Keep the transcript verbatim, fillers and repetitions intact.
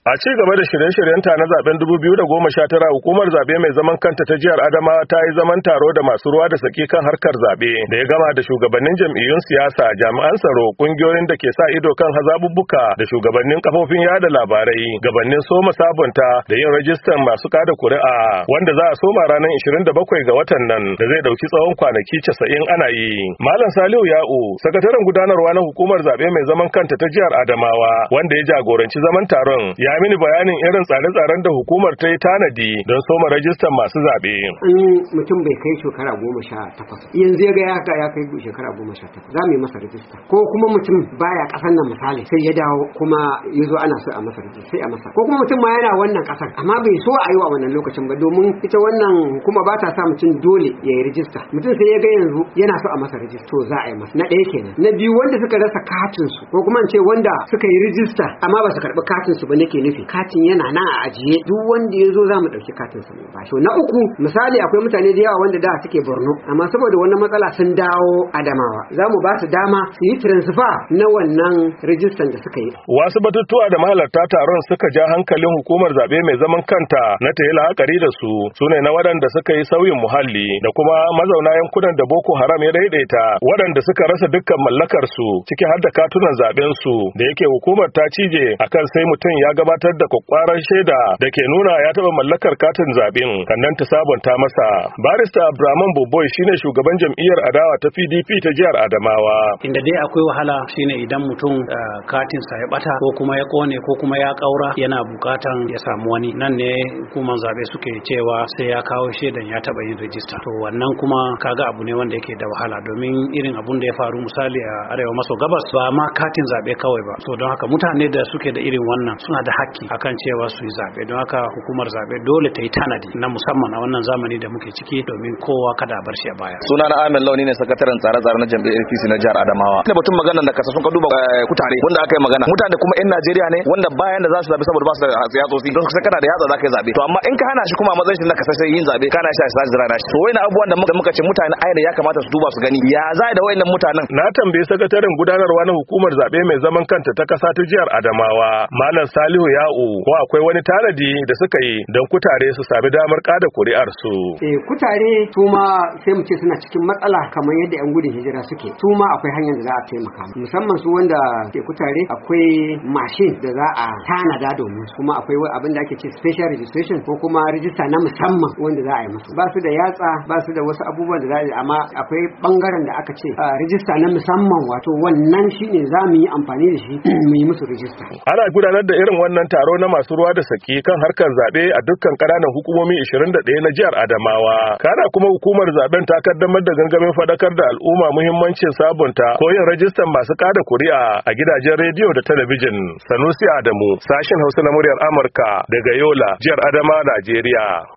A ci gaba da shirye-shiryenta na zaben dubu biyu da goma sha tara, hukumar zabe mai zaman kanta ta jihar Adamawa ta yi zaman taro da masu ruwa da saki kan harkar zabe da ya gama da shugabannin jam'iyyun siyasa, jami'an tsaro, kungiyoyin da ke sa ido kan hazabubbuka da shugabannin kafofin yada labarai, gabanin soma sabunta da yin rajistan masu kada kuri'a wanda za a soma ranar ishirin da bakwai ga watan nan da zai dauki tsawon kwanaki casa'in ana yi. Malam Salihu Ya'u, sakataren gudanarwa na hukumar zabe mai zaman kanta ta jihar Adamawa, wanda ya jagoranci zaman taron, ya mini bayanin irin tsare-tsaren da hukumar ta yi tanadi don soma rajistar masu zaɓe. In mutum bai kai shekara goma sha takwas, yanzu ya ga ya ya kai shekara goma sha takwas, za mu yi masa rajista. Ko kuma mutum baya ƙasar nan misali sai ya dawo kuma ya zo ana so a masa rajista sai a masa. Ko kuma mutum ma yana wannan ƙasar amma bai so a yi wa wannan lokacin ba domin ita wannan hukuma ba ta sa mutum dole ya yi rajista. Mutum sai ya ga yanzu yana so a masa rajista to za a yi masa. Na ɗaya kenan. Na biyu wanda suka rasa katin su ko kuma in ce wanda suka yi rajista amma ba su karɓi katin su ba nake nufi katin yana nan a ajiye duk wanda ya zo za mu ɗauki katin sa ba shi. Na uku misali akwai mutane da yawa wanda da suke Borno amma saboda wannan matsala sun dawo Adamawa za mu ba su dama su yi transfer na wannan rijistan da suka yi. Wasu batutuwa da mahalarta taron suka ja hankalin hukumar zabe mai zaman kanta na ta yi la'akari da su sune na waɗanda suka yi sauyin muhalli da kuma mazauna yankunan da Boko Haram ya daidaita waɗanda suka rasa dukkan mallakar su ciki har da katunan zaben su da yake hukumar ta cije akan sai mutum ya gabatar da kwakwaran shaida da ke nuna ya taba mallakar katin zaben kannan ta sabunta masa. Barista Abraman Boboy shine shugaban jam'iyyar adawa ta P D P ta jihar Adamawa. Inda dai akwai wahala shine idan mutum uh, katin sa ya bata ko kuma ya kone ko kuma ya kaura yana bukatan ya samu wani, nan ne hukumar zabe suke cewa sai ya kawo shaidan ya taba yin register. To wannan kuma kaga abu ne wanda yake da wahala domin irin abun da ya faru misali a arewa maso gabas ba ma katin zabe kawai ba. So don haka mutane da suke da irin wannan suna da haƙƙi akan cewa su yi zabe, don haka hukumar zabe dole ta yi tanadi na musamman a wannan zamani da muke ciki domin kowa kada a bar shi a baya. Suna na Ahmed Launi ne sakataren tsare-tsare na jam'iyyar A P C na jihar Adamawa. Ina batun magana da kasa sun ka duba kutare wanda aka yi magana. Mutane kuma yan Najeriya ne wanda bayan da za su zabe saboda ba su da yatsotsi don sai kana da yatsa za ka yi zabe. To amma in ka hana shi kuma a matsayin shi na kasashe yin zabe kana shi a sa jira na shi. To wayannan abubuwan da muka ce mutane ayyana ya kamata su duba su gani ya za da wayannan mutanen. Na tambayi sakataren gudanarwa na hukumar zabe mai zaman kanta ta kasa ta jihar Adamawa, Malam Salihu Ya'u, ko akwai wani tanadi da suka yi don kutare su sami damar kada kuri'ar su. Eh kutare su ma sai mu ce suna cikin matsala kamar yadda yan gudun hijira suke. Su ma akwai hanyar da za a taimaka musamman su wanda ke kutare akwai mashin da za a tanada domin kuma akwai abin da ake ce special registration ko kuma register na musamman wanda za a yi musu. Ba su da yatsa ba su da wasu abubuwan da za a yi amma akwai bangaren da aka ce register na musamman wato wannan shine za mu yi amfani da shi mu yi musu register. Ana gudanar da irin wannan taro na masu ruwa da saki kan harkar zabe a dukkan ƙananan hukumomi ishirin da ɗaya na jihar Adamawa. Kana kuma hukumar zaben ta kaddamar da gangamin fadakar da al'umma muhimmancin sabunta ko yin rajistan masu kada kuri'a a gidajen rediyo da talabijin. Sanusi Adamu, sashen Hausa na muryar Amurka daga Yola, jihar Adamawa, Najeriya.